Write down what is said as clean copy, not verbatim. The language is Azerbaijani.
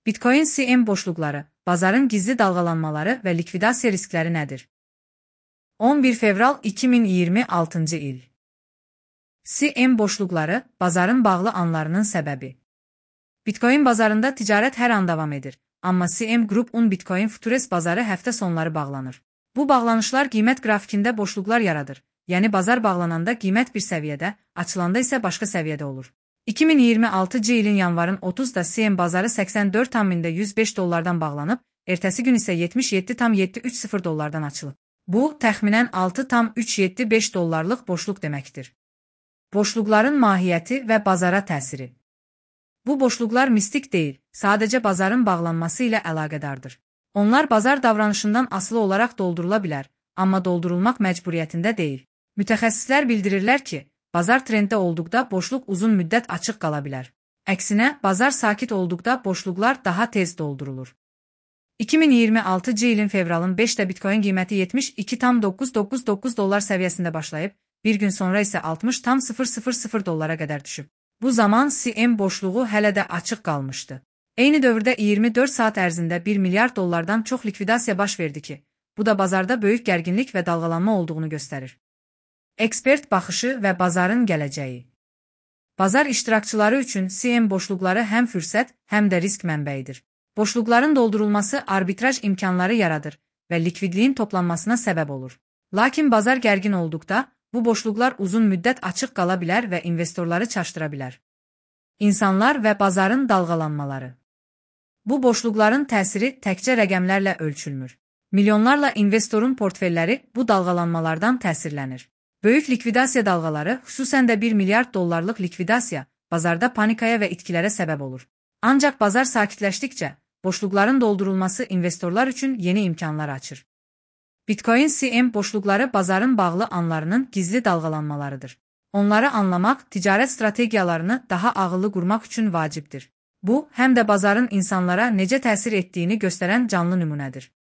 Bitcoin CM boşluqları, bazarın gizli dalgalanmaları və likvidasiya riskləri nədir? 11 fevral 2026 il. CM boşluqları, bazarın bağlı anlarının səbəbi. Bitcoin bazarında ticarət hər an davam edir, amma CM Group-un Bitcoin Futures bazarı həftə sonları bağlanır. Bu bağlanışlar qiymət qrafikində boşluqlar yaradır, yəni bazar bağlananda qiymət bir səviyyədə, açılanda isə başqa səviyyədə olur. 2026 ilin yanvarın 30-da CM bazarı $84,105 bağlanıb, ertəsi gün isə $77,730 açılıb. Bu, təxminən $6,375 boşluq deməkdir. Boşluqların mahiyyəti və bazara təsiri. Bu boşluqlar mistik deyil, sadəcə bazarın bağlanması ilə əlaqədardır. Onlar bazar davranışından asılı olaraq doldurula bilər, amma doldurulmaq məcburiyyətində deyil. Mütəxəssislər bildirirlər ki, bazar trenddə olduqda boşluq uzun müddət açıq qala bilər. Əksinə, bazar sakit olduqda boşluqlar daha tez doldurulur. 2026 ilin fevralın 5-də Bitcoin qiyməti $72,999 səviyyəsində başlayıb, bir gün sonra isə $60,000 qədər düşüb. Bu zaman CM boşluğu hələ də açıq qalmışdı. Eyni dövrdə 24 saat ərzində $1 milyard çox likvidasiya baş verdi ki, bu da bazarda böyük gərginlik və dalğalanma olduğunu göstərir. Ekspert baxışı və bazarın gələcəyi. Bazar iştirakçıları üçün CM boşluqları həm fürsət, həm də risk mənbəyidir. Boşluqların doldurulması arbitraj imkanları yaradır və likvidliyin toplanmasına səbəb olur. Lakin bazar gərgin olduqda, bu boşluqlar uzun müddət açıq qala bilər və investorları çaşdıra bilər. İnsanlar və bazarın dalğalanmaları. Bu boşluqların təsiri təkcə rəqəmlərlə ölçülmür. Milyonlarla investorun portfelləri bu dalğalanmalardan təsirlənir. Böyük likvidasiya dalğaları, xüsusən də $1 milyard likvidasiya, bazarda panikaya və itkilərə səbəb olur. Ancaq bazar sakitləşdikcə, boşluqların doldurulması investorlar üçün yeni imkanlar açır. Bitcoin CM boşluqları bazarın bağlı anlarının gizli dalğalanmalarıdır. Onları anlamaq, ticarət strategiyalarını daha ağıllı qurmaq üçün vacibdir. Bu, həm də bazarın insanlara necə təsir etdiyini göstərən canlı nümunədir.